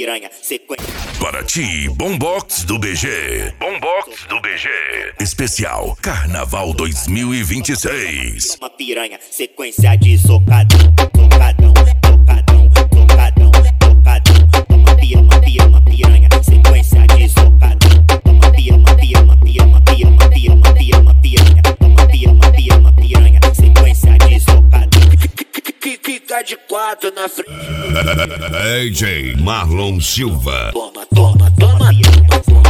piranha, sequência. Paraty, Bombox do BG. Bombox do BG. Especial Carnaval 2026. Uma piranha, sequência de socadão, socadão, socadão, socadão, socadão. Uma piranha, sequência de socadão. Uma piranha, sequência de socadão. Fica de quatro na frente. DJ Marlon Silva. Toma, toma, toma.